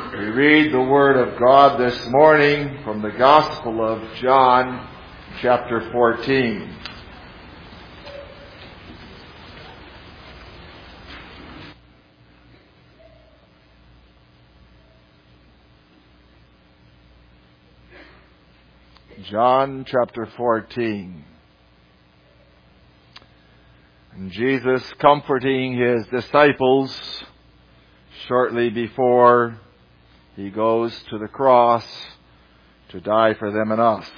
We read the Word of God this morning from the Gospel of John, chapter 14. John chapter 14. And Jesus comforting His disciples shortly before He goes to the cross to die for them and us.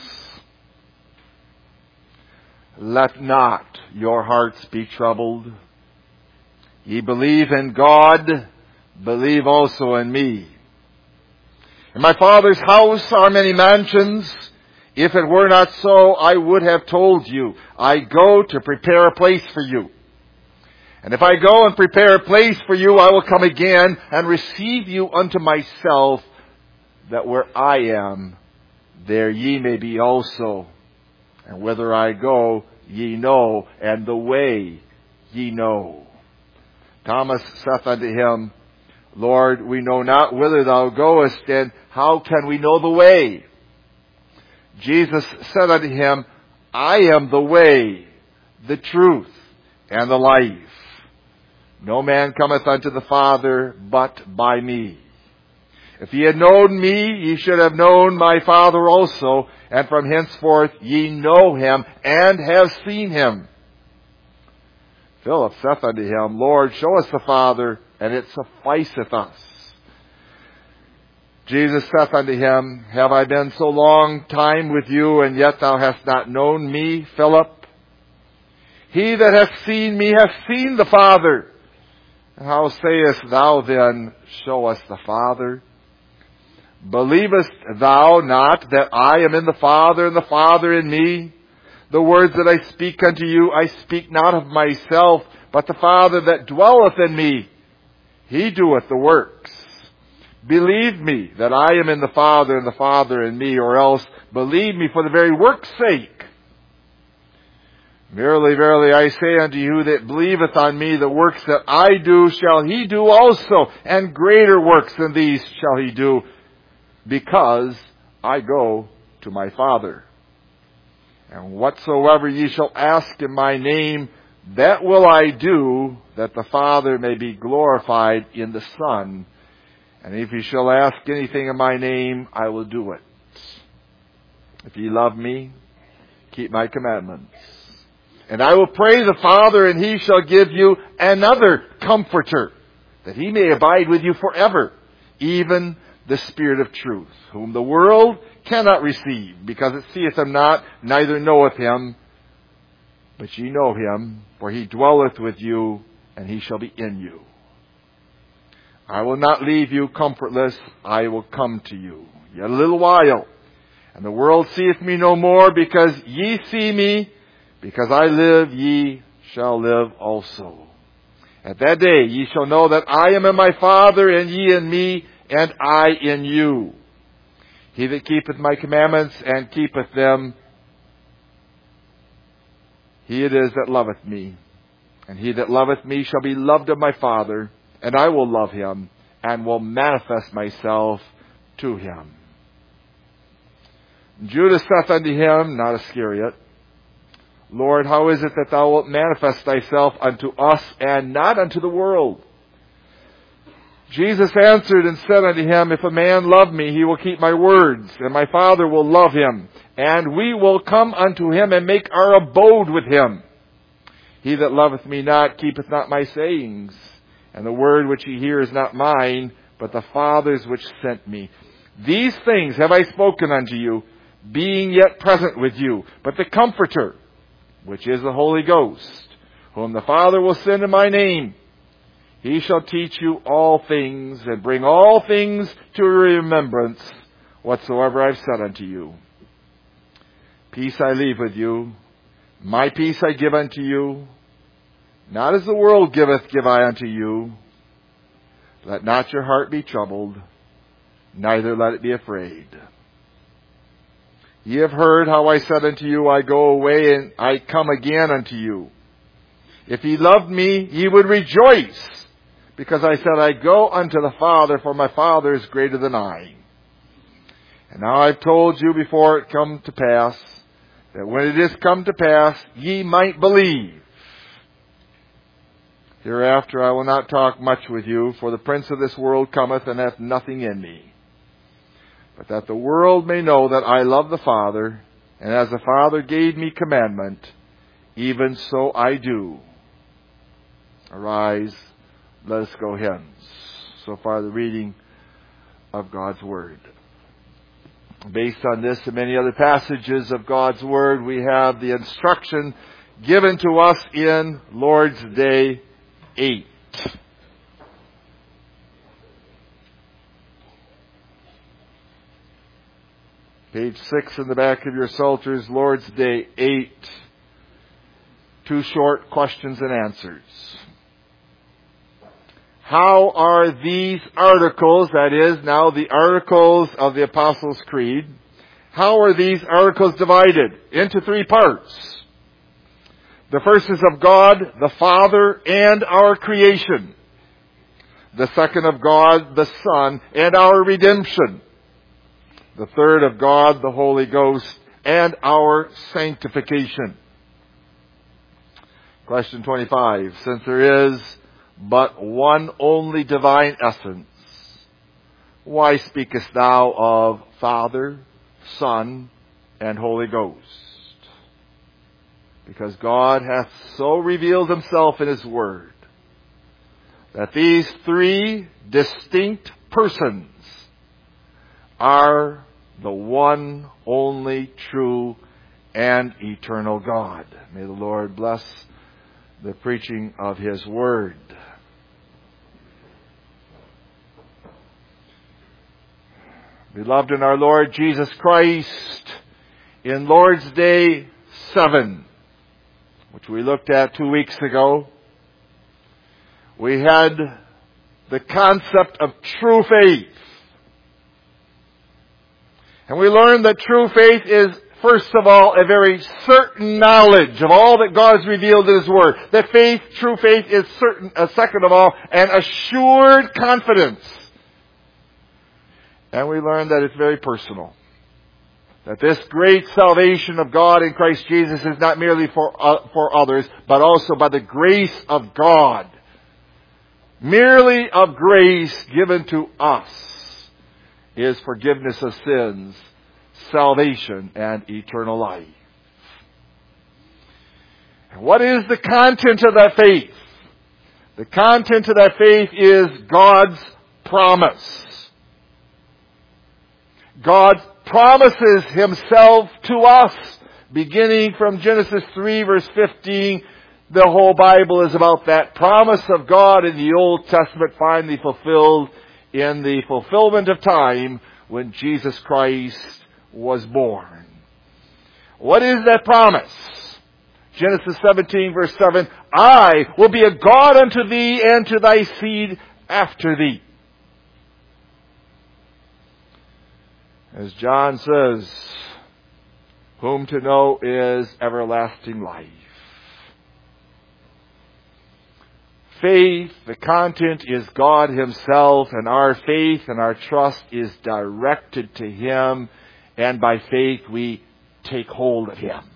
Let not your hearts be troubled. Ye believe in God, believe also in me. In my Father's house are many mansions. If it were not so, I would have told you. I go to prepare a place for you. And if I go and prepare a place for you, I will come again and receive you unto myself, that where I am, there ye may be also. And whither I go, ye know, and the way ye know. Thomas saith unto him, Lord, we know not whither thou goest, and how can we know the way? Jesus said unto him, I am the way, the truth, and the life. No man cometh unto the Father but by me. If ye had known me, ye should have known my Father also, and from henceforth ye know him, and have seen him. Philip saith unto him, Lord, show us the Father, and it sufficeth us. Jesus saith unto him, Have I been so long time with you, and yet thou hast not known me, Philip? He that hath seen me hath seen the Father. How sayest thou then, Show us the Father? Believest thou not that I am in the Father, and the Father in me? The words that I speak unto you, I speak not of myself, but the Father that dwelleth in me, He doeth the works. Believe me that I am in the Father, and the Father in me, or else believe me for the very work's sake. Verily, verily, I say unto you, that believeth on me, the works that I do shall he do also, and greater works than these shall he do, because I go to my Father. And whatsoever ye shall ask in my name, that will I do, that the Father may be glorified in the Son. And if ye shall ask anything in my name, I will do it. If ye love me, keep my commandments. And I will pray the Father, and He shall give you another Comforter, that He may abide with you forever, even the Spirit of truth, whom the world cannot receive, because it seeth Him not, neither knoweth Him. But ye know Him, for He dwelleth with you, and He shall be in you. I will not leave you comfortless, I will come to you. Yet a little while, and the world seeth me no more, because ye see me. Because I live, ye shall live also. At that day ye shall know that I am in my Father, and ye in me, and I in you. He that keepeth my commandments, and keepeth them, he it is that loveth me. And he that loveth me shall be loved of my Father, and I will love him, and will manifest myself to him. Judas saith unto him, not Iscariot, Lord, how is it that thou wilt manifest thyself unto us, and not unto the world? Jesus answered and said unto him, If a man love me, he will keep my words, and my Father will love him, and we will come unto him, and make our abode with him. He that loveth me not keepeth not my sayings, and the word which ye hear is not mine, but the Father's which sent me. These things have I spoken unto you, being yet present with you. But the Comforter, which is the Holy Ghost, whom the Father will send in my name, He shall teach you all things, and bring all things to remembrance, whatsoever I have said unto you. Peace I leave with you, my peace I give unto you. Not as the world giveth, give I unto you. Let not your heart be troubled, neither let it be afraid. Ye have heard how I said unto you, I go away, and I come again unto you. If ye loved me, ye would rejoice, because I said, I go unto the Father, for my Father is greater than I. And now I've told you before it come to pass, that when it is come to pass, ye might believe. Hereafter I will not talk much with you, for the prince of this world cometh and hath nothing in me. But that the world may know that I love the Father, and as the Father gave me commandment, even so I do. Arise, let us go hence. So far the reading of God's Word. Based on this and many other passages of God's Word, we have the instruction given to us in Lord's Day 8. Page 6 in the back of your Psalters, Lord's Day 8. 2 short questions and answers. How are these articles, that is, now the articles of the Apostles' Creed, how are these articles divided? Into 3 parts. The first is of God, the Father, and our creation. The second of God, the Son, and our redemption. The third of God, the Holy Ghost, and our sanctification. Question 25. Since there is but one only divine essence, why speakest thou of Father, Son, and Holy Ghost? Because God hath so revealed himself in his Word that these 3 distinct persons are the one only true and eternal God. May the Lord bless the preaching of his Word. Beloved in our Lord Jesus Christ, in Lord's Day 7, which we looked at 2 weeks ago, we had the concept of true faith. And we learned that true faith is, first of all, a very certain knowledge of all that God has revealed in his Word. That faith, true faith, is certain, second of all, an assured confidence. And we learned that it's very personal. That this great salvation of God in Christ Jesus is not merely for others, but also by the grace of God. Merely of grace given to us is forgiveness of sins, salvation, and eternal life. And what is the content of that faith? The content of that faith is God's promise. God promises himself to us, beginning from Genesis 3 verse 15. The whole Bible is about that promise of God in the Old Testament finally fulfilled in the fulfillment of time when Jesus Christ was born. What is that promise? Genesis 17 verse 7, I will be a God unto thee and to thy seed after thee. As John says, whom to know is everlasting life. Faith, the content is God himself, and our faith and our trust is directed to him, and by faith we take hold of him.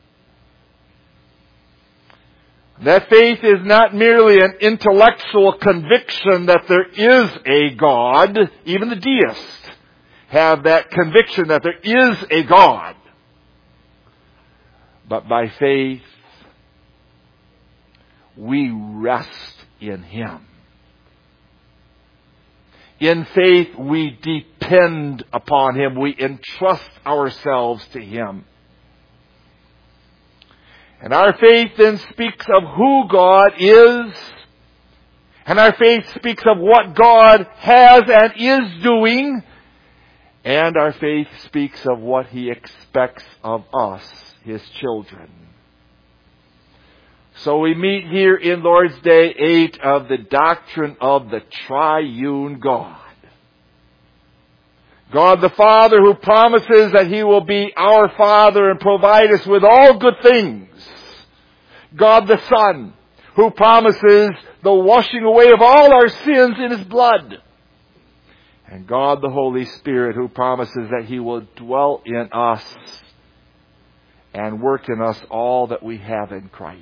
That faith is not merely an intellectual conviction that there is a God. Even the deists have that conviction that there is a God. But by faith, we rest in him. In faith, we depend upon him. We entrust ourselves to him. And our faith then speaks of who God is. And our faith speaks of what God has and is doing. And our faith speaks of what he expects of us, his children. So we meet here in Lord's Day 8 of the doctrine of the triune God. God the Father who promises that he will be our Father and provide us with all good things. God the Son who promises the washing away of all our sins in His blood. And God the Holy Spirit, who promises that He will dwell in us and work in us all that we have in Christ.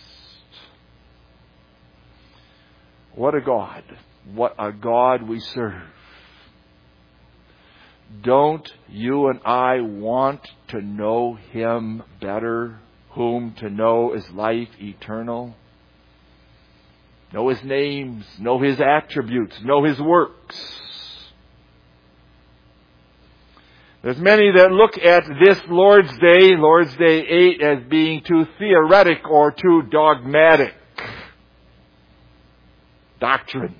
What a God. What a God we serve. Don't you and I want to know Him better, whom to know is life eternal? Know His names, know His attributes, know His works. There's many that look at this Lord's Day 8, as being too theoretic or too dogmatic doctrine.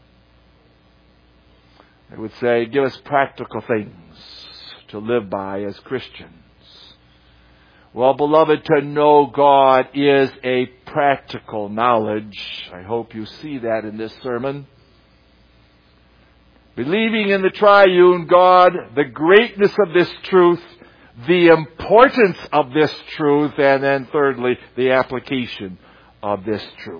They would say, give us practical things to live by as Christians. Well, beloved, to know God is a practical knowledge. I hope you see that in this sermon. Believing in the triune God, the greatness of this truth, the importance of this truth, and then thirdly, the application of this truth.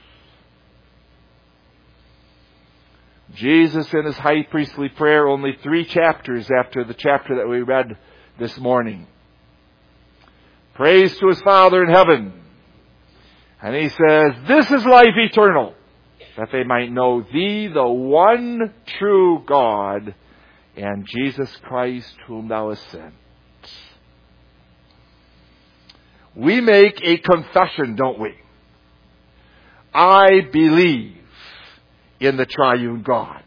Jesus in His high priestly prayer, only 3 chapters after the chapter that we read this morning, prays to His Father in heaven. And He says, this is life eternal, that they might know Thee, the one true God, and Jesus Christ, whom Thou hast sent. We make a confession, don't we? I believe in the triune God.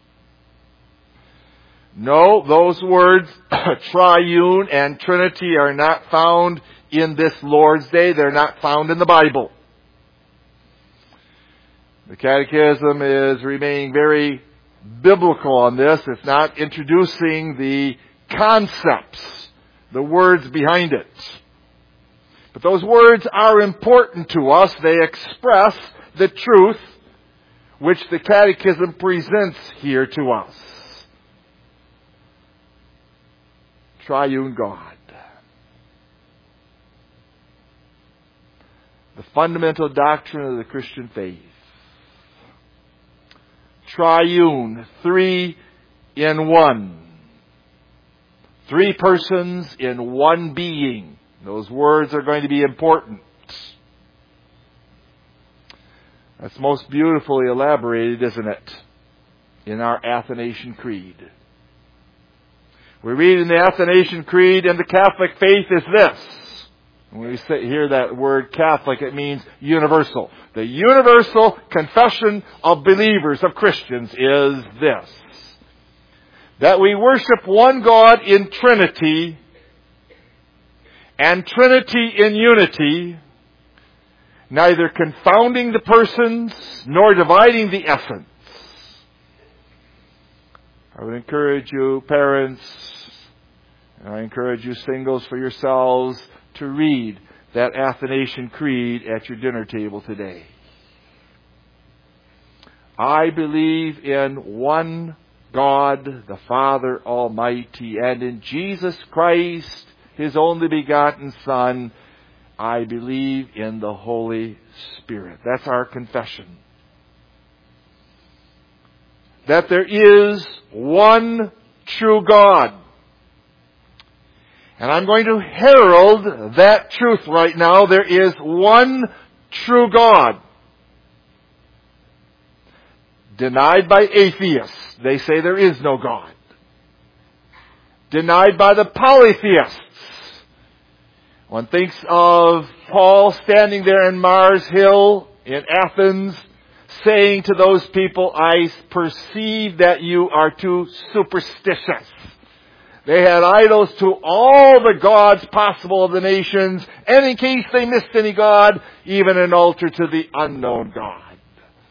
No, those words, triune and Trinity, are not found in this Lord's Day. They're not found in the Bible. The Catechism is remaining very biblical on this. It's not introducing the concepts, the words behind it. But those words are important to us. They express the truth which the Catechism presents here to us. Triune God. The fundamental doctrine of the Christian faith. Triune, 3 in 1. 3 persons in one being. Those words are going to be important. That's most beautifully elaborated, isn't it, in our Athanasian Creed. We read in the Athanasian Creed, and the Catholic faith is this. When we hear that word Catholic, it means universal. The universal confession of believers, of Christians, is this: that we worship one God in Trinity, and Trinity in unity, neither confounding the persons nor dividing the essence. I would encourage you, parents, and I encourage you singles for yourselves, to read that Athanasian Creed at your dinner table today. I believe in one God, the Father Almighty, and in Jesus Christ, His only begotten Son. I believe in the Holy Spirit. That's our confession. That there is one true God. And I'm going to herald that truth right now. There is one true God. Denied by atheists. They say there is no God. Denied by the polytheists. One thinks of Paul standing there in Mars Hill in Athens, saying to those people, I perceive that you are too superstitious. They had idols to all the gods possible of the nations, and in case they missed any god, even an altar to the unknown God.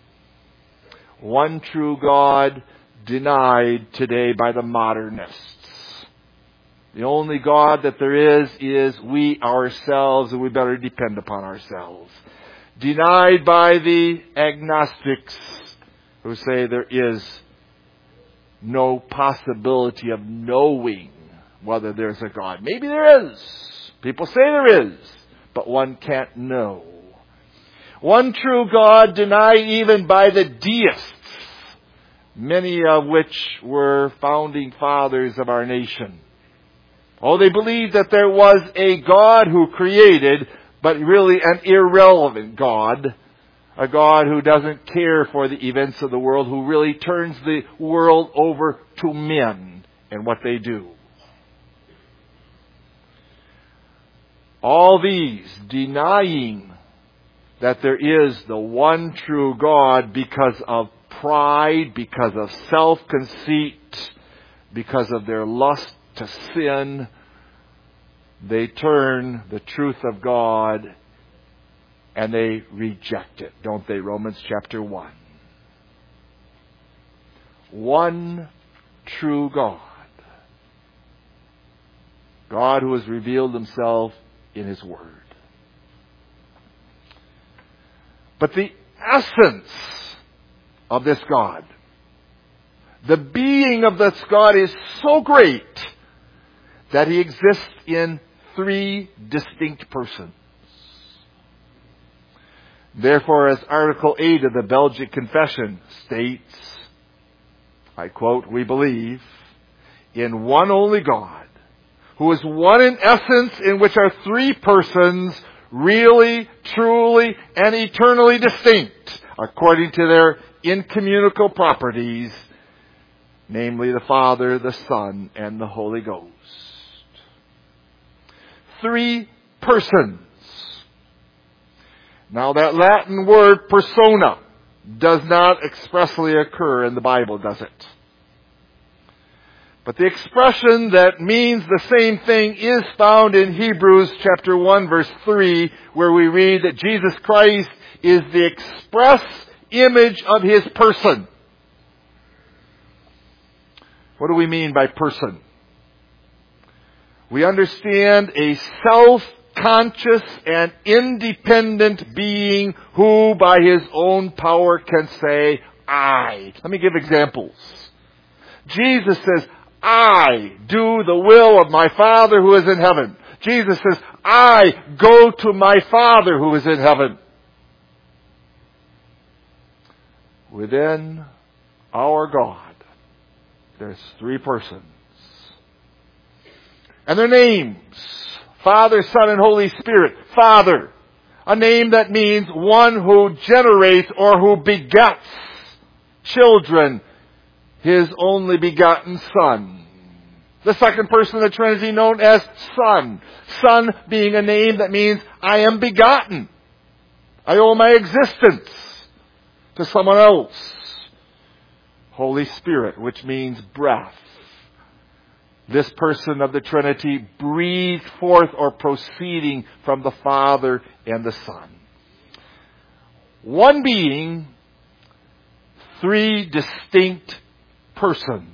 One true God denied today by the modernists. The only God that there is we ourselves, and we better depend upon ourselves. Denied by the agnostics, who say there is no possibility of knowing whether there's a God. Maybe there is. People say there is, but one can't know. One true God denied even by the deists, many of which were founding fathers of our nation. Oh, they believed that there was a God who created, but really an irrelevant God. A God who doesn't care for the events of the world, who really turns the world over to men and what they do. All these denying that there is the one true God because of pride, because of self-conceit, because of their lust to sin, they turn the truth of God and they reject it, don't they? Romans chapter 1. One true God. God who has revealed Himself in His Word. But the essence of this God, the being of this God is so great that He exists in three distinct persons. Therefore, as Article 8 of the Belgic Confession states, I quote, we believe in one only God, who is one in essence, in which are three persons, really, truly, and eternally distinct, according to their incommunicable properties, namely the Father, the Son, and the Holy Ghost. Three persons. Now that Latin word persona does not expressly occur in the Bible, does it? But the expression that means the same thing is found in Hebrews chapter 1 verse 3, where we read that Jesus Christ is the express image of His person. What do we mean by person? We understand a self-conscious and independent being who by His own power can say, I. Let me give examples. Jesus says, I do the will of my Father who is in heaven. Jesus says, I go to my Father who is in heaven. Within our God, there's three persons. And their names, Father, Son, and Holy Spirit. Father, a name that means one who generates or who begets children, His only begotten Son. The second person of the Trinity known as Son. Son being a name that means I am begotten. I owe my existence to someone else. Holy Spirit, which means breath. This person of the Trinity breathed forth or proceeding from the Father and the Son. One being, three distinct persons.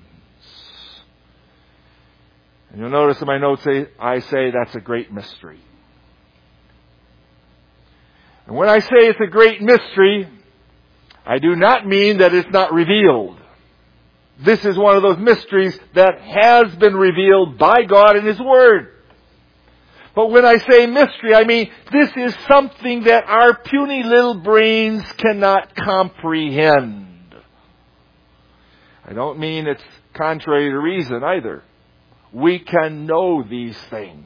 And you'll notice in my notes I say that's a great mystery. And when I say it's a great mystery, I do not mean that it's not revealed. This is one of those mysteries that has been revealed by God in His Word. But when I say mystery, I mean this is something that our puny little brains cannot comprehend. I don't mean it's contrary to reason either. We can know these things.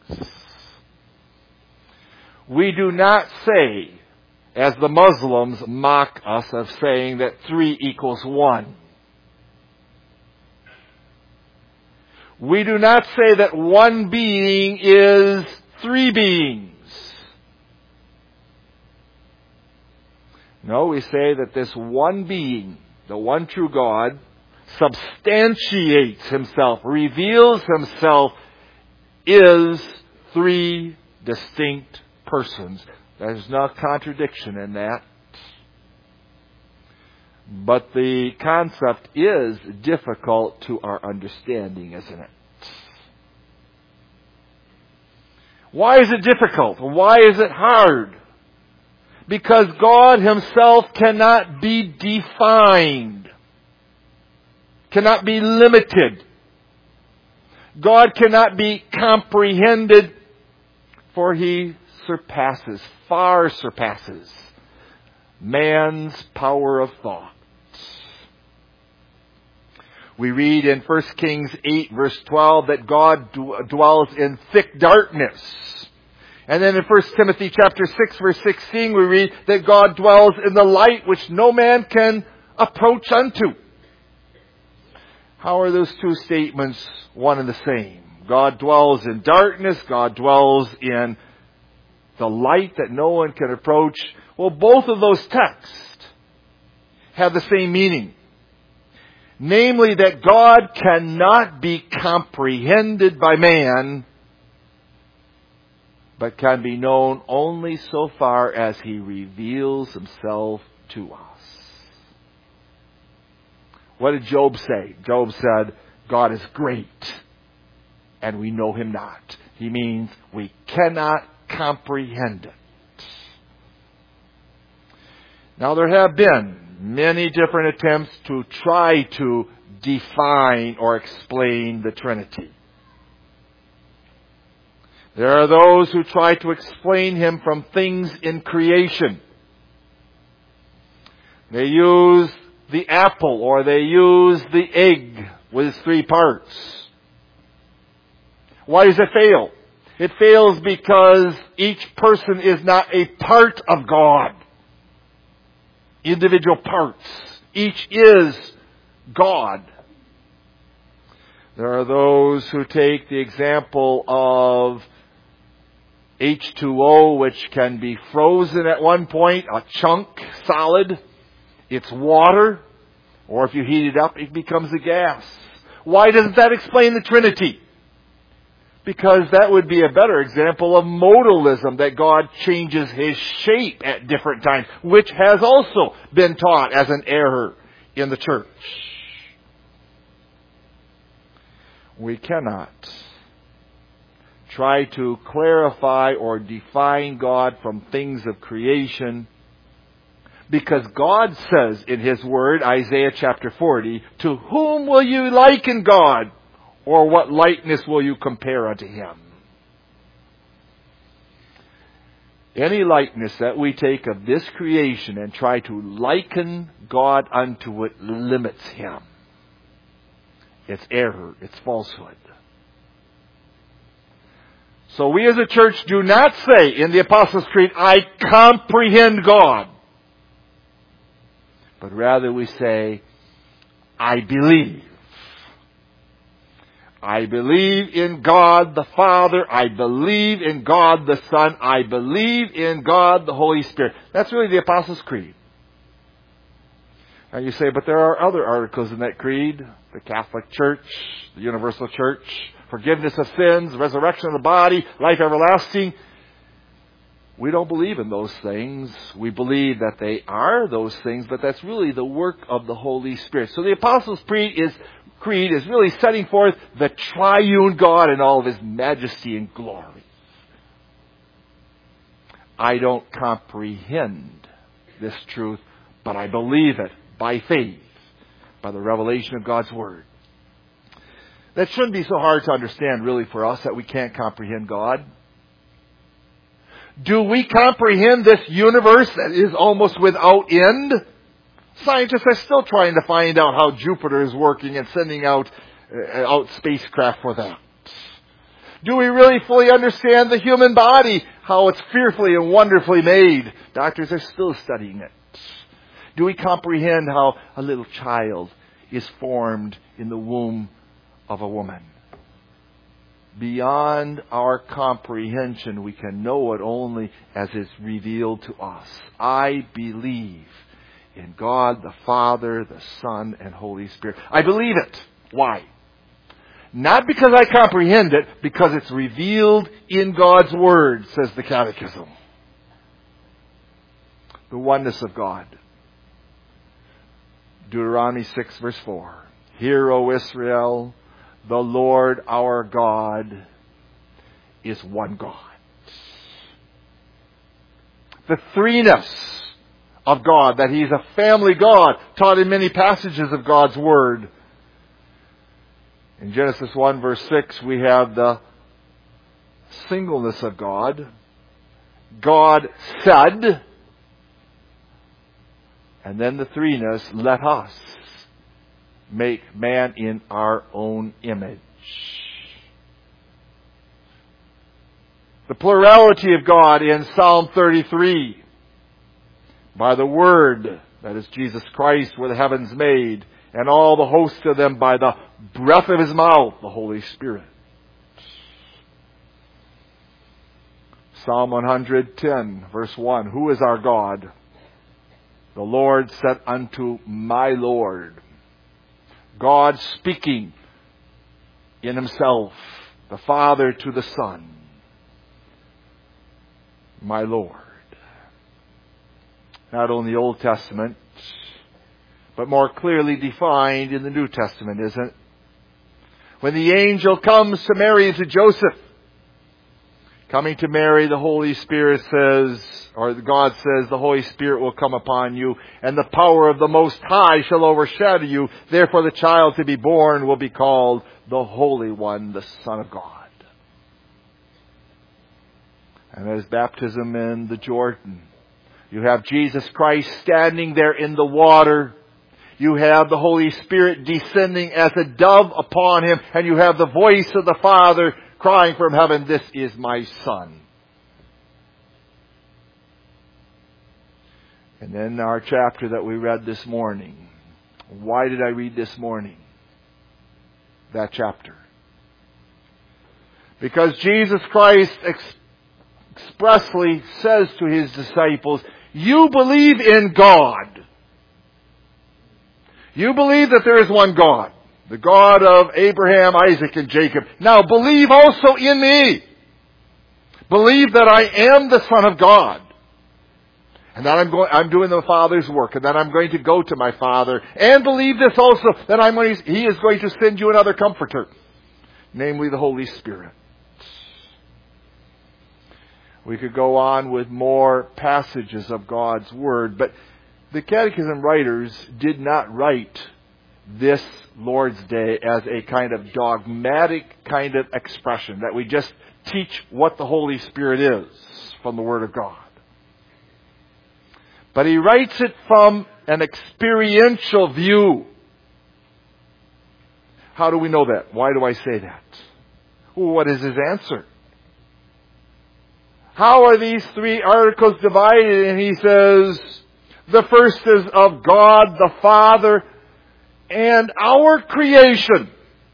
We do not say, as the Muslims mock us of saying that 3 equals 1. We do not say that one being is 3 beings. No, we say that this one being, the one true God, substantiates Himself, reveals Himself, is 3 distinct persons. There's no contradiction in that. But the concept is difficult to our understanding, isn't it? Why is it difficult? Why is it hard? Because God Himself cannot be defined, cannot be limited. God cannot be comprehended, for He surpasses, far surpasses man's power of thought. We read in 1 Kings 8 verse 12 that God dwells in thick darkness. And then in 1 Timothy chapter 6 verse 16 we read that God dwells in the light which no man can approach unto. How are those two statements one and the same? God dwells in darkness, God dwells in the light that no one can approach. Well, both of those texts have the same meaning. Namely, that God cannot be comprehended by man, but can be known only so far as He reveals Himself to us. What did Job say? Job said, God is great, and we know Him not. He means we cannot comprehend it. Now, there have been many different attempts to try to define or explain the Trinity. There are those who try to explain Him from things in creation. They use the apple or they use the egg with its 3 parts. Why does it fail? It fails because each person is not a part of God. Individual parts. Each is God. There are those who take the example of H2O, which can be frozen at one point, a chunk, solid. It's water. Or if you heat it up, it becomes a gas. Why doesn't that explain the Trinity? Because that would be a better example of modalism, that God changes His shape at different times, which has also been taught as an error in the church. We cannot try to clarify or define God from things of creation, because God says in His Word, Isaiah chapter 40, to whom will you liken God? Or what likeness will you compare unto Him? Any likeness that we take of this creation and try to liken God unto it limits Him. It's error. It's falsehood. So we as a church do not say in the Apostles' Creed, I comprehend God. But rather we say, I believe. I believe in God the Father. I believe in God the Son. I believe in God the Holy Spirit. That's really the Apostles' Creed. Now you say, but there are other articles in that creed. The Catholic Church, the Universal Church, forgiveness of sins, resurrection of the body, life everlasting. We don't believe in those things. We believe that they are those things, but that's really the work of the Holy Spirit. So the Apostles' Creed is really setting forth the triune God in all of His majesty and glory. I don't comprehend this truth, but I believe it by faith, by the revelation of God's Word. That shouldn't be so hard to understand, really, for us, that we can't comprehend God. Do we comprehend this universe that is almost without end? Scientists are still trying to find out how Jupiter is working and sending out spacecraft for that. Do we really fully understand the human body, how it's fearfully and wonderfully made? Doctors are still studying it. Do we comprehend how a little child is formed in the womb of a woman? Beyond our comprehension, we can know it only as it's revealed to us. I believe in God the Father, the Son, and Holy Spirit. I believe it. Why? Not because I comprehend it, because it's revealed in God's Word, says the Catechism. The oneness of God. Deuteronomy 6 verse 4. Hear, O Israel, the Lord our God is one God. The threeness of God, that He's a family God, taught in many passages of God's Word. In Genesis 1 verse 6, we have the singleness of God. God said, And then the threeness, let us make man in our own image. The plurality of God in Psalm 33. By the Word, that is Jesus Christ, were the heavens made, and all the host of them by the breath of His mouth, the Holy Spirit. Psalm 110, verse 1. Who is our God? The Lord said unto my Lord. God speaking in Himself, the Father to the Son. My Lord. Not only the Old Testament, but more clearly defined in the New Testament, isn't it? When the angel comes to Mary and to Joseph, coming to Mary, the Holy Spirit says, or God says, the Holy Spirit will come upon you, and the power of the Most High shall overshadow you. Therefore the child to be born will be called the Holy One, the Son of God. And as baptism in the Jordan, you have Jesus Christ standing there in the water. You have the Holy Spirit descending as a dove upon Him, and you have the voice of the Father crying from heaven, "This is my Son." And then our chapter that we read this morning. Why did I read this morning that chapter? Because Jesus Christ expressly says to His disciples, you believe in God. You believe that there is one God, the God of Abraham, Isaac, and Jacob. Now believe also in me. Believe that I am the Son of God. And that I'm doing the Father's work, and that I'm going to go to my Father. And believe this also, that He is going to send you another Comforter, namely the Holy Spirit. We could go on with more passages of God's Word, but the Catechism writers did not write this Lord's Day as a kind of dogmatic kind of expression, that we just teach what the Holy Spirit is from the Word of God. But he writes it from an experiential view. How do we know that? Why do I say that? Well, what is his answer? How are these three articles divided? And he says, the first is of God the Father and our creation.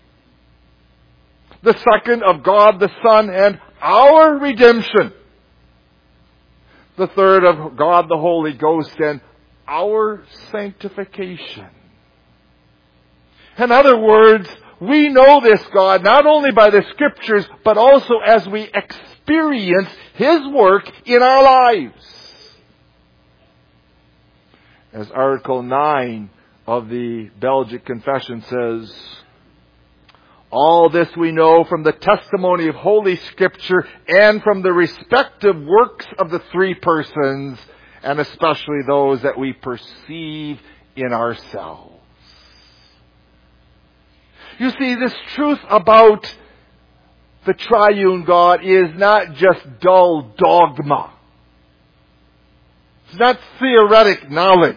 The second of God the Son and our redemption. The third of God the Holy Ghost and our sanctification. In other words, we know this God not only by the Scriptures, but also as we experience His work in our lives. As Article 9 of the Belgic Confession says, all this we know from the testimony of Holy Scripture and from the respective works of the three persons, and especially those that we perceive in ourselves. You see, this truth about the triune God is not just dull dogma. It's not theoretic knowledge.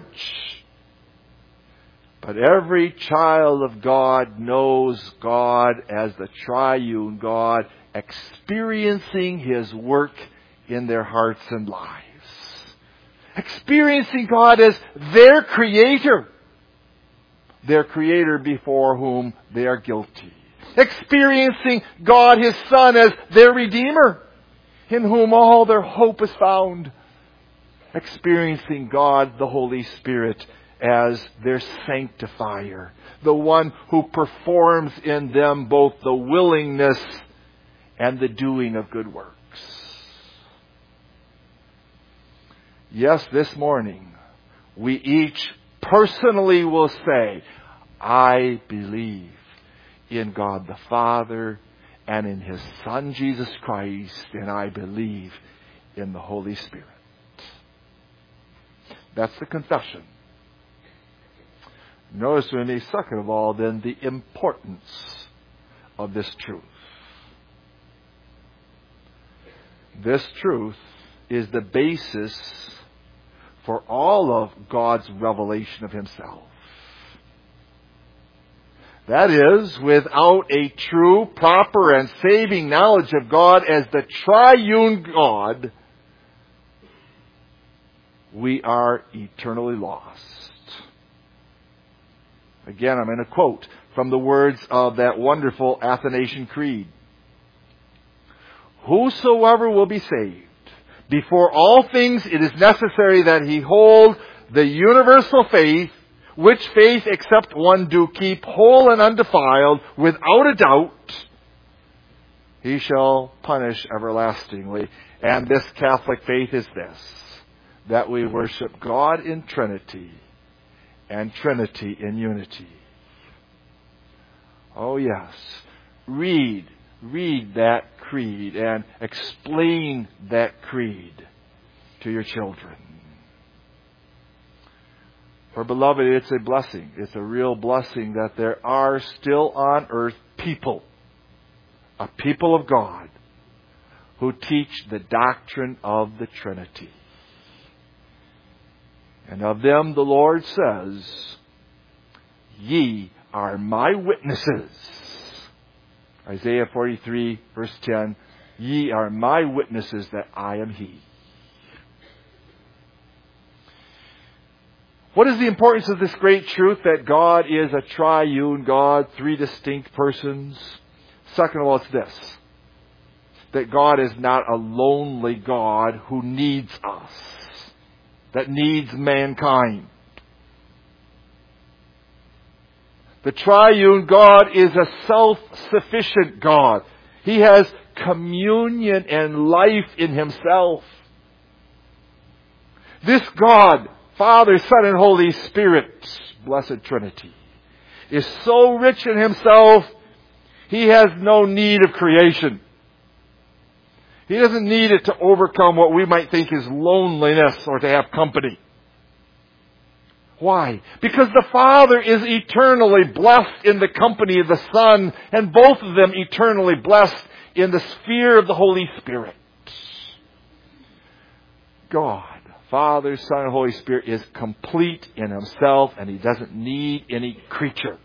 But every child of God knows God as the triune God, experiencing His work in their hearts and lives. Experiencing God as their Creator. Their Creator before whom they are guilty. Experiencing God, His Son, as their Redeemer, in whom all their hope is found. Experiencing God, the Holy Spirit, as their sanctifier, the one who performs in them both the willingness and the doing of good works. Yes, this morning, we each personally will say, I believe in God the Father and in His Son Jesus Christ, and I believe in the Holy Spirit. That's the confession. Notice with me, second of all, then, the importance of this truth. This truth is the basis for all of God's revelation of Himself. That is, without a true, proper, and saving knowledge of God as the triune God, we are eternally lost. Again, I'm going to quote from the words of that wonderful Athanasian Creed. Whosoever will be saved, before all things it is necessary that he hold the universal faith, which faith except one do keep whole and undefiled, without a doubt, he shall punish everlastingly. And this Catholic faith is this, that we worship God in Trinity and Trinity in unity. Oh yes, read that creed and explain that creed to your children. For beloved, it's a blessing. It's a real blessing that there are still on earth people, a people of God, who teach the doctrine of the Trinity. And of them the Lord says, ye are my witnesses. Isaiah 43 verse 10, ye are my witnesses that I am He. What is the importance of this great truth that God is a triune God, three distinct persons? Second of all, it's this, that God is not a lonely God who needs us, that needs mankind. The triune God is a self-sufficient God. He has communion and life in Himself. This God, Father, Son, and Holy Spirit, blessed Trinity, is so rich in Himself, He has no need of creation. He doesn't need it to overcome what we might think is loneliness or to have company. Why? Because the Father is eternally blessed in the company of the Son, and both of them eternally blessed in the sphere of the Holy Spirit. God, Father, Son, and Holy Spirit is complete in Himself, and He doesn't need any creature.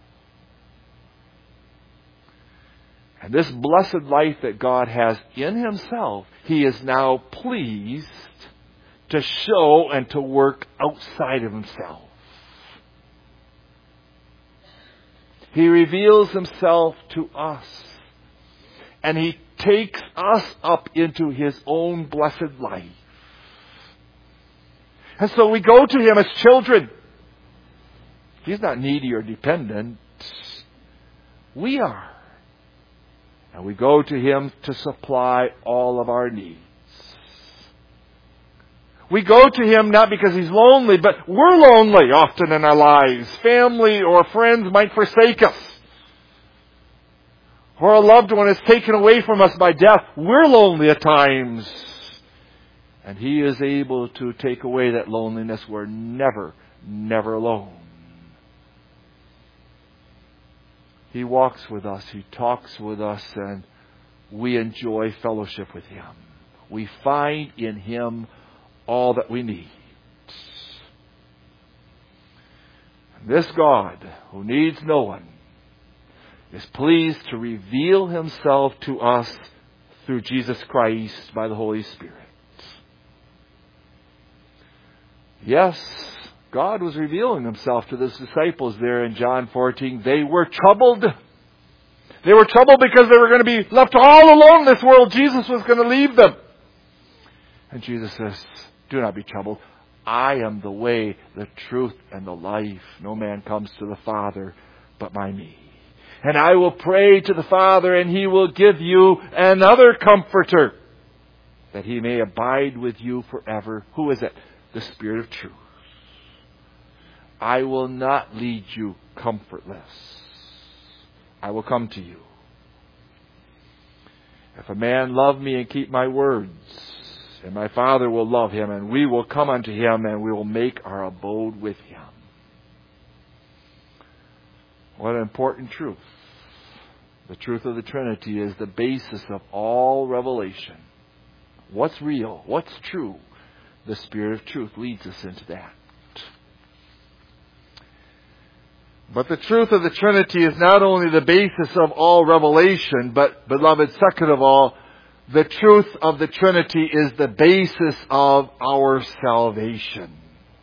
And this blessed life that God has in Himself, He is now pleased to show and to work outside of Himself. He reveals Himself to us, and He takes us up into His own blessed life. And so we go to Him as children. He's not needy or dependent. We are. And we go to Him to supply all of our needs. We go to Him not because He's lonely, but we're lonely often in our lives. Family or friends might forsake us. Or a loved one is taken away from us by death. We're lonely at times. And He is able to take away that loneliness. We're never alone. He walks with us. He talks with us. And we enjoy fellowship with Him. We find in Him all that we need. This God, who needs no one, is pleased to reveal Himself to us through Jesus Christ by the Holy Spirit. Yes, God was revealing Himself to His disciples there in John 14. They were troubled. They were troubled because they were going to be left all alone in this world. Jesus was going to leave them. And Jesus says, do not be troubled. I am the way, the truth, and the life. No man comes to the Father but by me. And I will pray to the Father, and He will give you another Comforter, that He may abide with you forever. Who is it? The Spirit of truth. I will not lead you comfortless. I will come to you. If a man love me and keep my words, and my Father will love him, and we will come unto him, and we will make our abode with him. What an important truth. The truth of the Trinity is the basis of all revelation. What's real? What's true? the Spirit of truth leads us into that. But the truth of the Trinity is not only the basis of all revelation, but, beloved, second of all, the truth of the Trinity is the basis of our salvation.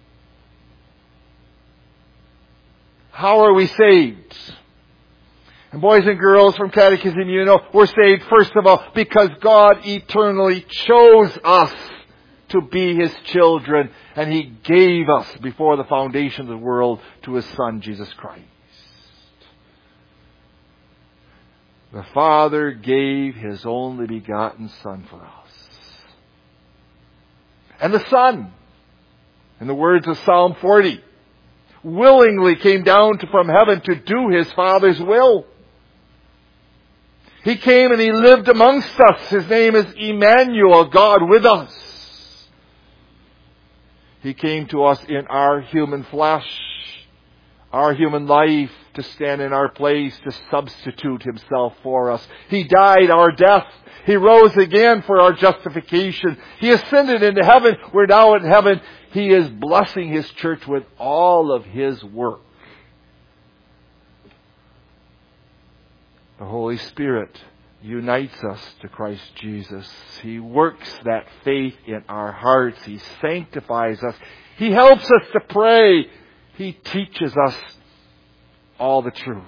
How are we saved? And boys and girls from Catechism, you know, we're saved first of all because God eternally chose us to be His children, and He gave us before the foundation of the world to His Son, Jesus Christ. The Father gave His only begotten Son for us. And the Son, in the words of Psalm 40, willingly came down from heaven to do His Father's will. He came and He lived amongst us. His name is Emmanuel, God with us. He came to us in our human flesh, our human life, to stand in our place, to substitute Himself for us. He died our death. He rose again for our justification. He ascended into heaven. We're now in heaven. He is blessing His church with all of His work. The Holy Spirit unites us to Christ Jesus. He works that faith in our hearts. He sanctifies us. He helps us to pray. He teaches us all the truth.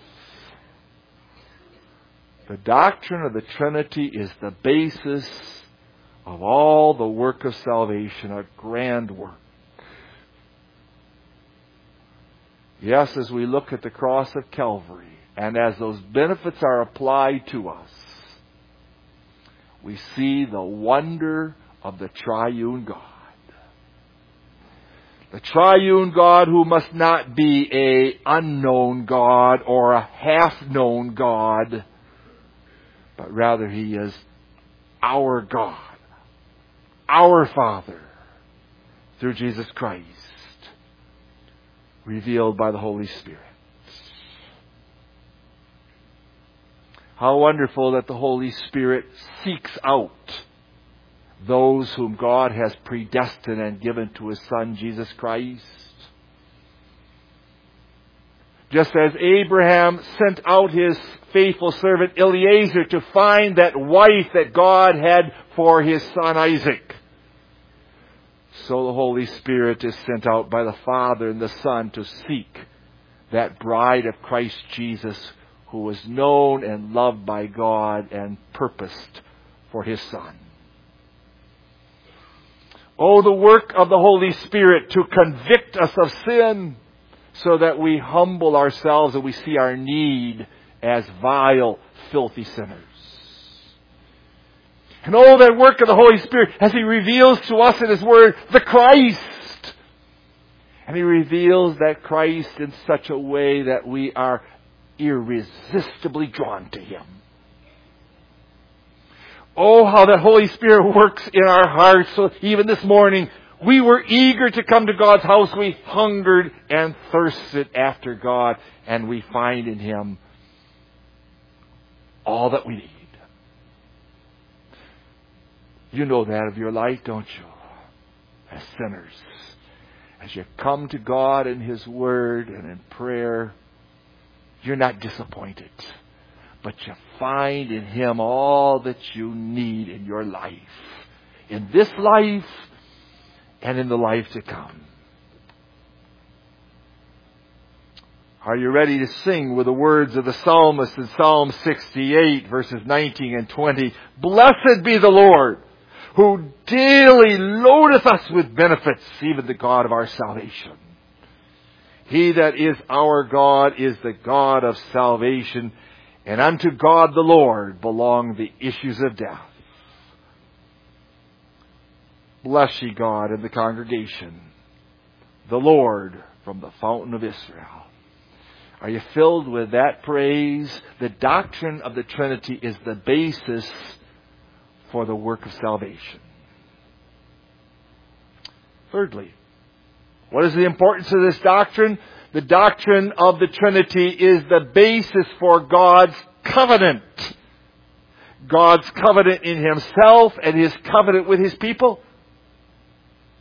The doctrine of the Trinity is the basis of all the work of salvation, a grand work. Yes, as we look at the cross of Calvary, and as those benefits are applied to us, we see the wonder of the triune God. The triune God who must not be an unknown God or a half-known God, but rather He is our God, our Father, through Jesus Christ, revealed by the Holy Spirit. How wonderful that the Holy Spirit seeks out those whom God has predestined and given to His Son, Jesus Christ. Just as Abraham sent out his faithful servant Eliezer to find that wife that God had for his son Isaac, so the Holy Spirit is sent out by the Father and the Son to seek that bride of Christ Jesus, who was known and loved by God and purposed for His Son. Oh, the work of the Holy Spirit to convict us of sin so that we humble ourselves and we see our need as vile, filthy sinners. And oh, that work of the Holy Spirit as He reveals to us in His Word the Christ. And He reveals that Christ in such a way that we are irresistibly drawn to Him. Oh, how the Holy Spirit works in our hearts. So even this morning, we were eager to come to God's house. We hungered and thirsted after God. And we find in Him all that we need. You know that of your life, don't you? As sinners. As you come to God in His Word and in prayer, you're not disappointed. But you find in Him all that you need in your life. In this life and in the life to come. Are you ready to sing with the words of the psalmist in Psalm 68, verses 19 and 20? Blessed be the Lord, who daily loadeth us with benefits, even the God of our salvation. He that is our God is the God of salvation, and unto God the Lord belong the issues of death. Bless ye God in the congregation, the Lord from the fountain of Israel. Are you filled with that praise? The doctrine of the Trinity is the basis for the work of salvation. Thirdly, what is the importance of this doctrine? The doctrine of the Trinity is the basis for God's covenant. God's covenant in Himself and His covenant with His people.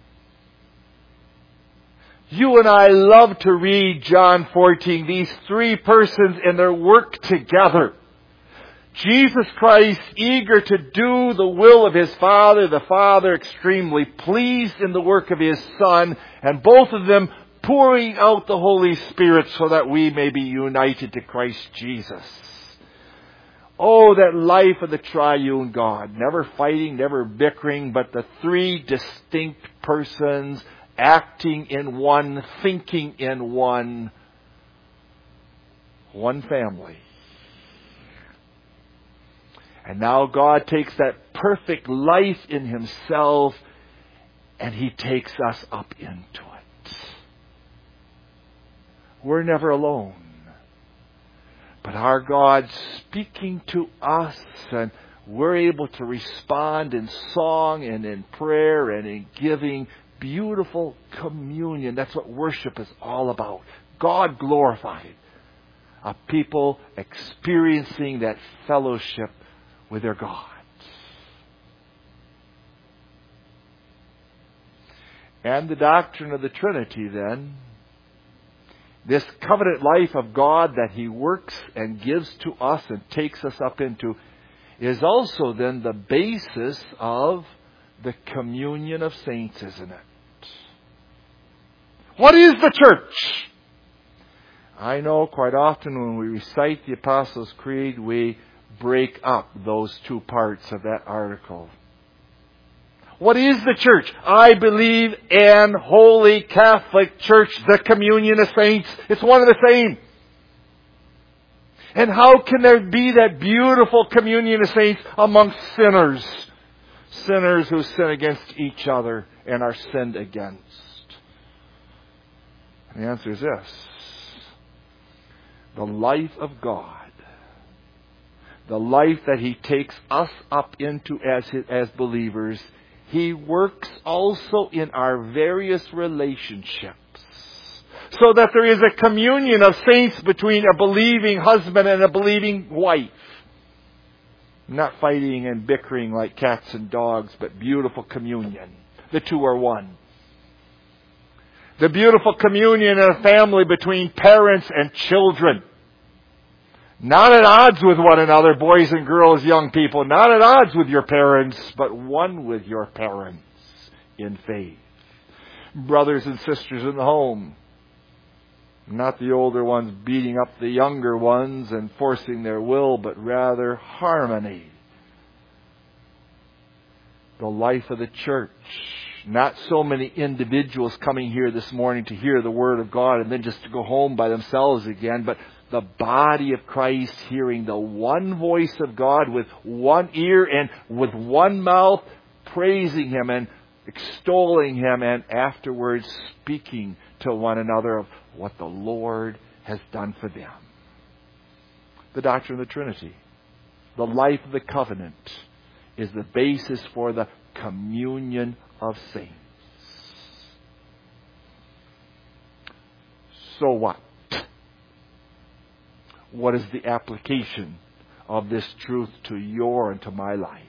You and I love to read John 14, these three persons in their work together. Jesus Christ eager to do the will of His Father, the Father extremely pleased in the work of His Son, and both of them pouring out the Holy Spirit so that we may be united to Christ Jesus. Oh, that life of the triune God. Never fighting, never bickering, but the three distinct persons acting in one, thinking in one. One family. And now God takes that perfect life in Himself and He takes us up into it. We're never alone. But our God speaking to us, and we're able to respond in song and in prayer and in giving beautiful communion. That's what worship is all about. God glorified. A people experiencing that fellowship with their God. And the doctrine of the Trinity then, this covenant life of God that He works and gives to us and takes us up into, is also then the basis of the communion of saints, isn't it? What is the church? I know quite often when we recite the Apostles' Creed, we break up those two parts of that article. What is the church? I believe in Holy Catholic Church, the communion of saints. It's one and the same. And how can there be that beautiful communion of saints amongst sinners? Sinners who sin against each other and are sinned against. And the answer is this. The life of God. The life that He takes us up into as believers, He works also in our various relationships. So that there is a communion of saints between a believing husband and a believing wife. Not fighting and bickering like cats and dogs, but beautiful communion. The two are one. The beautiful communion in a family between parents and children. Not at odds with one another, boys and girls, young people. Not at odds with your parents, but one with your parents in faith. Brothers and sisters in the home. Not the older ones beating up the younger ones and forcing their will, but rather harmony. The life of the church. Not so many individuals coming here this morning to hear the Word of God and then just to go home by themselves again, but the body of Christ hearing the one voice of God with one ear and with one mouth, praising Him and extolling Him, and afterwards speaking to one another of what the Lord has done for them. The doctrine of the Trinity, the life of the covenant, is the basis for the communion of saints. So what? What is the application of this truth to your and to my life?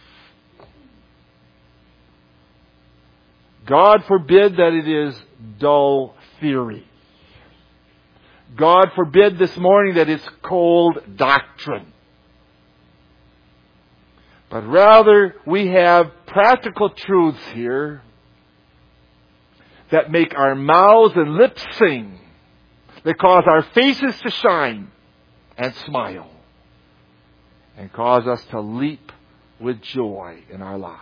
God forbid that it is dull theory. God forbid this morning that it's cold doctrine. But rather we have practical truths here that make our mouths and lips sing, that cause our faces to shine and smile, and cause us to leap with joy in our lives.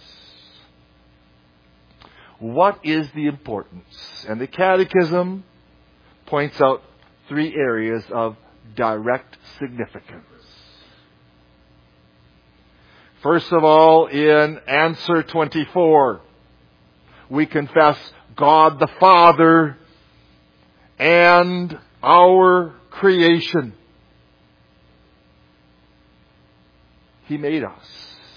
What is the importance? And the Catechism points out 3 areas of direct significance. First of all, in answer 24, we confess God the Father and our creation. He made us.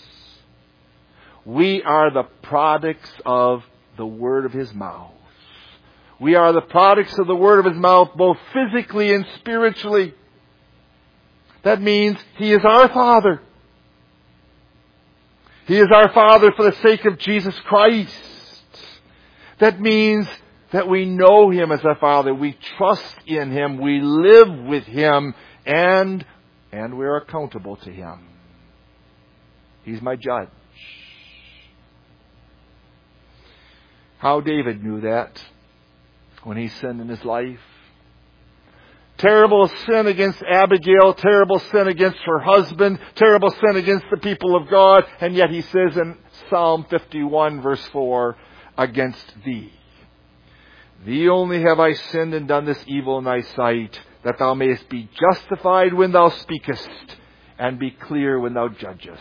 We are the products of the word of His mouth. We are the products of the word of His mouth, both physically and spiritually. That means He is our Father. He is our Father for the sake of Jesus Christ. That means that we know Him as our Father, we trust in Him, we live with Him, and we're accountable to Him. He's my judge. How David knew that when he sinned in his life. Terrible sin against Abigail, terrible sin against her husband, terrible sin against the people of God, and yet he says in Psalm 51 verse 4, against thee. Thee only have I sinned and done this evil in thy sight, that thou mayest be justified when thou speakest, and be clear when thou judgest.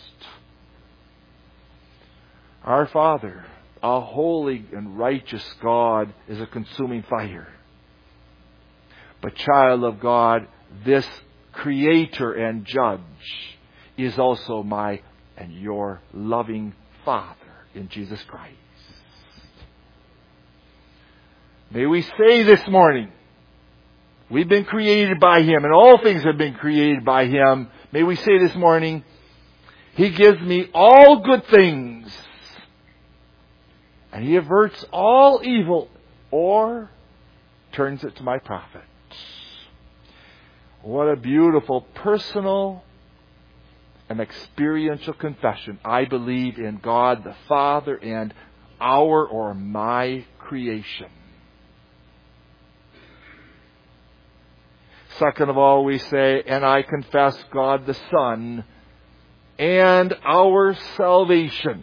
Our Father, a holy and righteous God, is a consuming fire. But child of God, this Creator and Judge is also my and your loving Father in Jesus Christ. May we say this morning, we've been created by Him, and all things have been created by Him. May we say this morning, He gives me all good things, and He averts all evil, or turns it to my profit. What a beautiful personal and experiential confession. I believe in God the Father and our or my creation. Second of all, we say, and I confess God the Son and our salvation.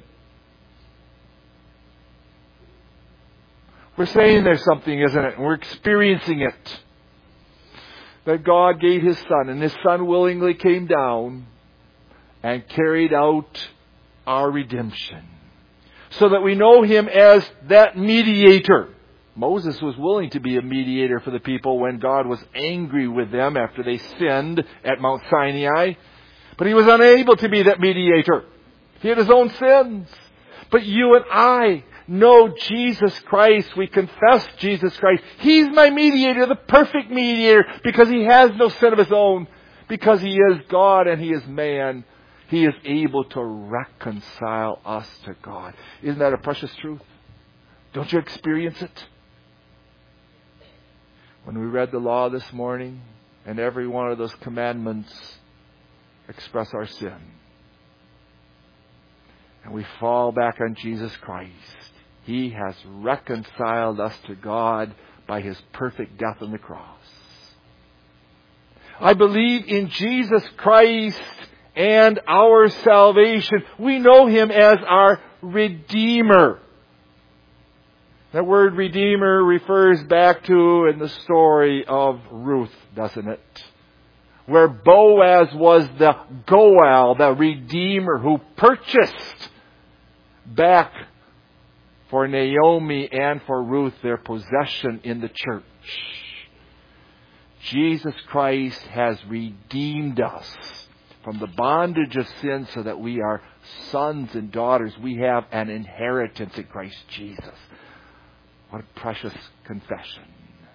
We're saying there's something, isn't it? And we're experiencing it. That God gave His Son, and His Son willingly came down and carried out our redemption. So that we know Him as that mediator. Moses was willing to be a mediator for the people when God was angry with them after they sinned at Mount Sinai. But he was unable to be that mediator. He had his own sins. But you and I know Jesus Christ. We confess Jesus Christ. He's my mediator, the perfect mediator, because He has no sin of His own. Because He is God and He is man. He is able to reconcile us to God. Isn't that a precious truth? Don't you experience it? When we read the law this morning, and every one of those commandments express our sin. And we fall back on Jesus Christ. He has reconciled us to God by His perfect death on the cross. I believe in Jesus Christ and our salvation. We know Him as our Redeemer. That word Redeemer refers back to in the story of Ruth, doesn't it? Where Boaz was the Goel, the Redeemer, who purchased back for Naomi and for Ruth their possession in the church. Jesus Christ has redeemed us from the bondage of sin so that we are sons and daughters. We have an inheritance in Christ Jesus. What a precious confession.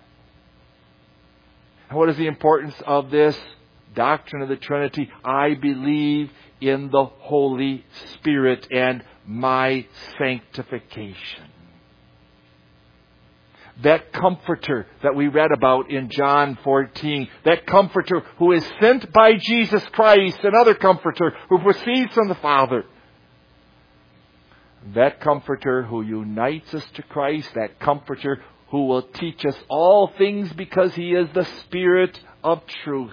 And what is the importance of this doctrine of the Trinity? I believe in the Holy Spirit and my sanctification. That Comforter that we read about in John 14, that Comforter who is sent by Jesus Christ, another Comforter who proceeds from the Father. That Comforter who unites us to Christ, that Comforter who will teach us all things because He is the Spirit of truth.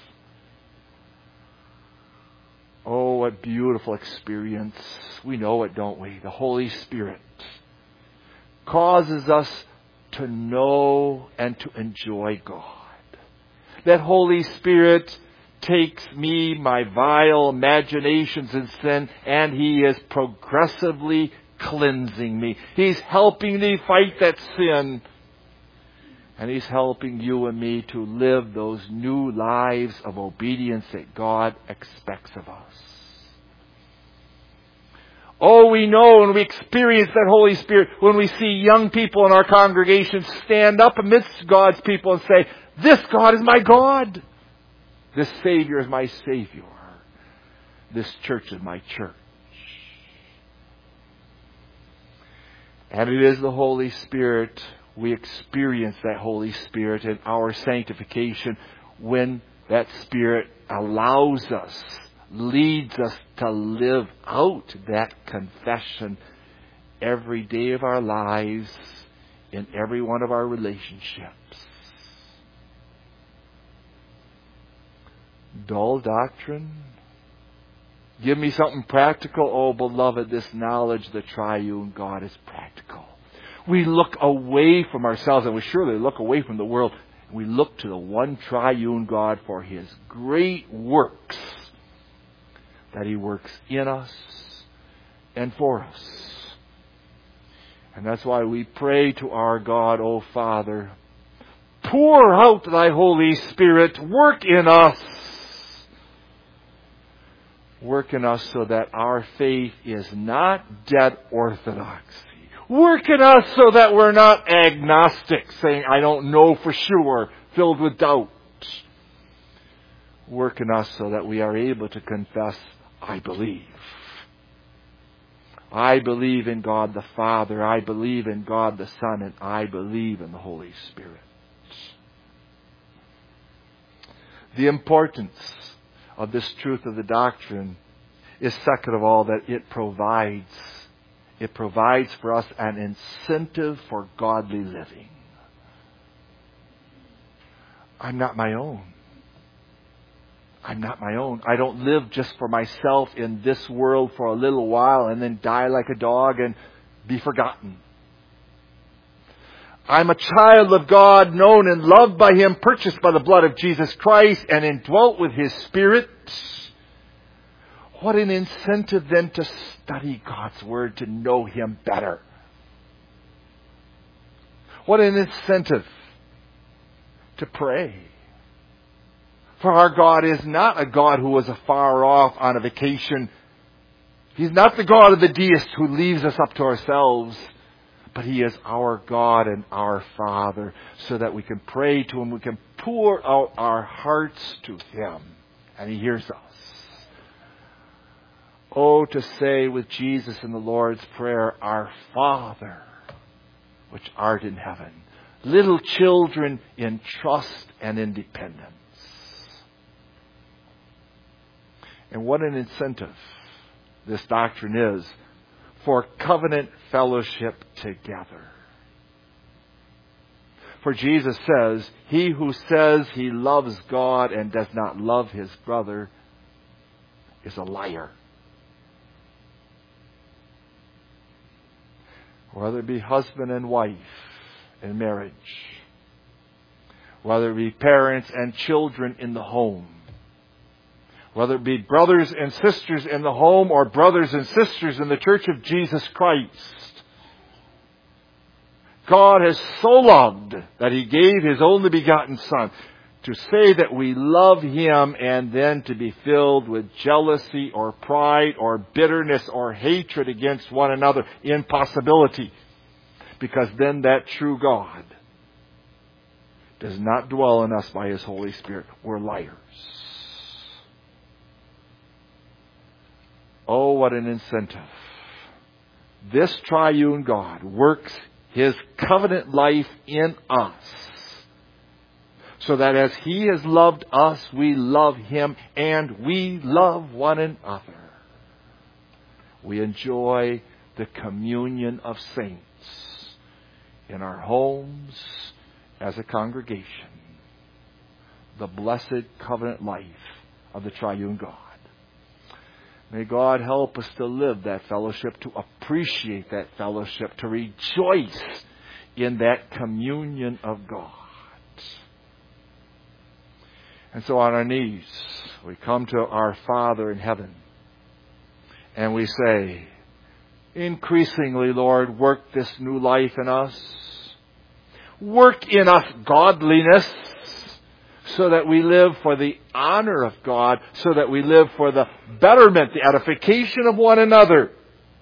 Oh, what beautiful experience. We know it, don't we? The Holy Spirit causes us to know and to enjoy God. That Holy Spirit takes me, my vile imaginations and sin, and He is progressively cleansing me. He's helping me fight that sin. And He's helping you and me to live those new lives of obedience that God expects of us. Oh, we know and we experience that Holy Spirit when we see young people in our congregation stand up amidst God's people and say, this God is my God. This Savior is my Savior. This church is my church. And it is the Holy Spirit we experience that Holy Spirit in our sanctification when that Spirit allows us, leads us to live out that confession every day of our lives, in every one of our relationships. Dull doctrine? Give me something practical. Oh, beloved, this knowledge of the triune God is practical. We look away from ourselves, and we surely look away from the world. And we look to the one triune God for His great works that He works in us and for us. And that's why we pray to our God, O Father, pour out Thy Holy Spirit, work in us. Work in us so that our faith is not dead orthodoxy. Work in us so that we're not agnostic, saying, I don't know for sure, filled with doubt. Work in us so that we are able to confess, I believe. I believe in God the Father, I believe in God the Son, and I believe in the Holy Spirit. The importance of this truth of the doctrine is, second of all, that it provides for us an incentive for godly living. I'm not my own. I'm not my own. I don't live just for myself in this world for a little while and then die like a dog and be forgotten. I'm a child of God, known and loved by Him, purchased by the blood of Jesus Christ, and indwelt with His Spirit. What an incentive then to study God's Word, to know Him better. What an incentive to pray. For our God is not a God who is afar off on a vacation. He's not the God of the deist who leaves us up to ourselves. But He is our God and our Father, so that we can pray to Him, we can pour out our hearts to Him, and He hears us. Oh, to say with Jesus in the Lord's Prayer, Our Father, which art in heaven, little children in trust and in dependence. And what an incentive this doctrine is for covenant fellowship together. For Jesus says, he who says he loves God and does not love his brother is a liar. Whether it be husband and wife in marriage, whether it be parents and children in the home, whether it be brothers and sisters in the home or brothers and sisters in the Church of Jesus Christ. God has so loved that He gave His only begotten Son. To say that we love Him and then to be filled with jealousy or pride or bitterness or hatred against one another, impossibility. Because then that true God does not dwell in us by His Holy Spirit. We're liars. Oh, what an incentive. This triune God works His covenant life in us, so that as He has loved us, we love Him and we love one another. We enjoy the communion of saints in our homes as a congregation. The blessed covenant life of the triune God. May God help us to live that fellowship, to appreciate that fellowship, to rejoice in that communion of God. And so on our knees, we come to our Father in heaven, and we say, increasingly, Lord, work this new life in us. Work in us godliness, so that we live for the honor of God, so that we live for the betterment, the edification of one another.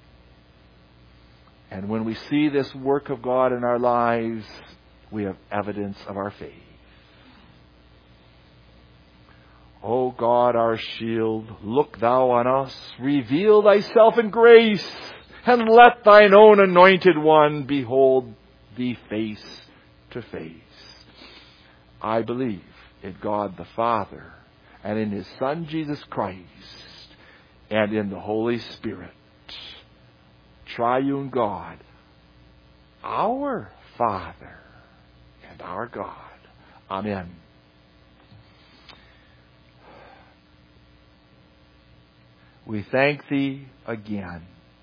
And when we see this work of God in our lives, we have evidence of our faith. O God, our shield, look Thou on us, reveal Thyself in grace, and let Thine own anointed one behold thee face to face. I believe in God the Father, and in His Son Jesus Christ, and in the Holy Spirit, triune God, our Father and our God. Amen. We thank Thee again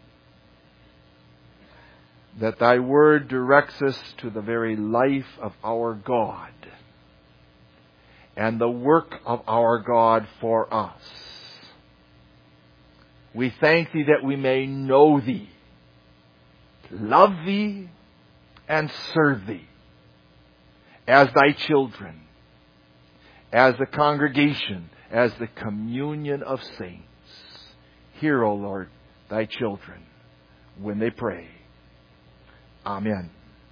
that Thy Word directs us to the very life of our God and the work of our God for us. We thank Thee that we may know Thee, love Thee, and serve Thee as Thy children, as the congregation, as the communion of saints. Hear, O Lord, Thy children when they pray. Amen.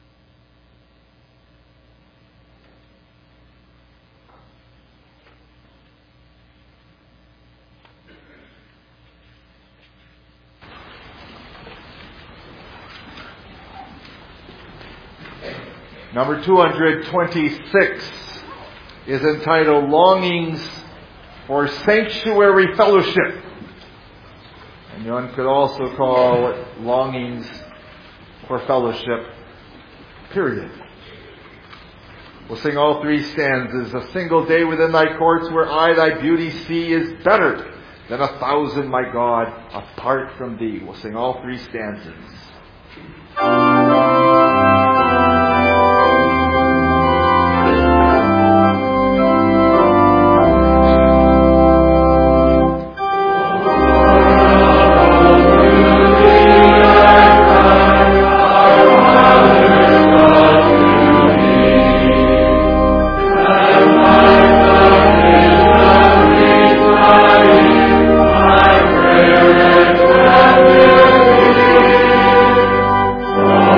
Number 226 is entitled Longings for Sanctuary Fellowship. And one could also call it Longings for Fellowship, period. We'll sing all three stanzas. A single day within Thy courts where I Thy beauty see is better than 1,000, my God, apart from Thee. We'll sing all three stanzas. Oh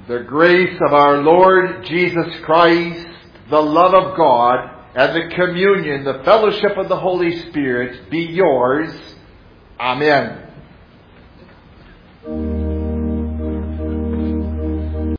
The grace of our Lord Jesus Christ, the love of God, and the communion, the fellowship of the Holy Spirit be yours. Amen.